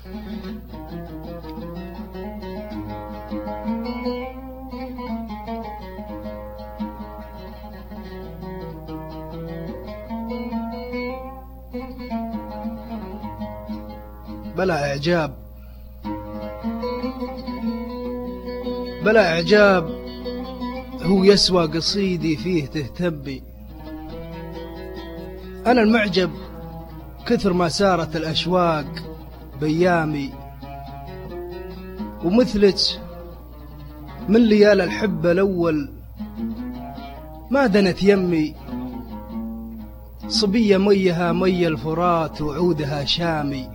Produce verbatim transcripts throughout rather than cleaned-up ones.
بلا إعجاب بلا إعجاب هو يسوى قصيدي فيه تهتبي. أنا المعجب كثر ما سارت الأشواق بيامي، ومثلك من ليال الحبة الأول ما دنت يمي. صبية ميها مي الفرات وعودها شامي،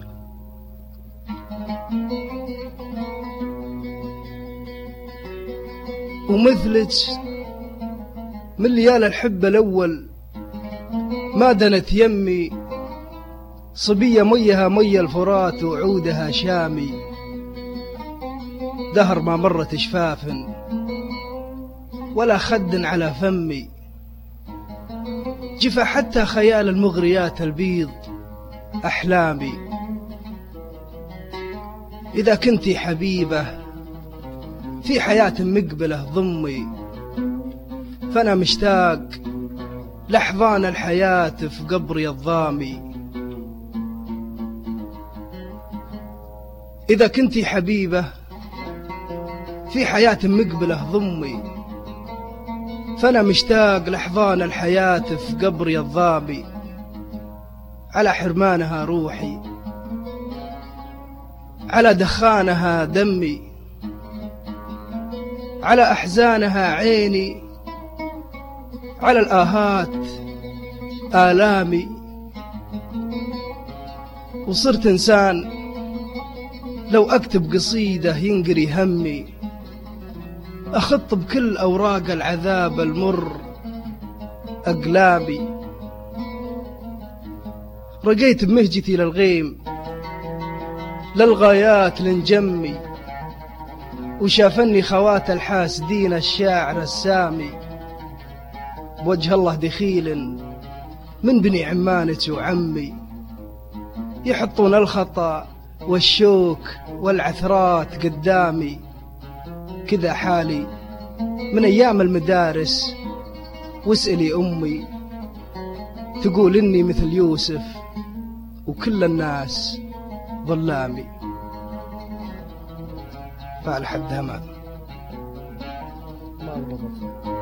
ومثلك من ليال الحبة الأول ما دنت يمي. صبية ميها مي الفرات وعودها شامي، دهر ما مرت شفاف ولا خد على فمي. جفا حتى خيال المغريات البيض أحلامي. إذا كنتي حبيبة في حياة مقبلة ضمي، فأنا مشتاق لحظان الحياة في قبري الضامي. إذا كنتي حبيبة في حياة مقبلة ضمي، فأنا مشتاق لحظان الحياة في قبري الضامي. على حرمانها روحي، على دخانها دمي، على أحزانها عيني، على الآهات آلامي. وصرت إنسان لو أكتب قصيدة ينقري همي، أخط بكل أوراق العذاب المر أقلامي. رقيت بمهجتي للغيم للغايات لنجمي، وشافني خوات الحاسدين الشاعر السامي. بوجه الله دخيل من بني عمانة وعمي، يحطون الخطأ والشوك والعثرات قدامي. كذا حالي من أيام المدارس، واسألي أمي تقول إني مثل يوسف وكل الناس ظلامي. فالحد هما.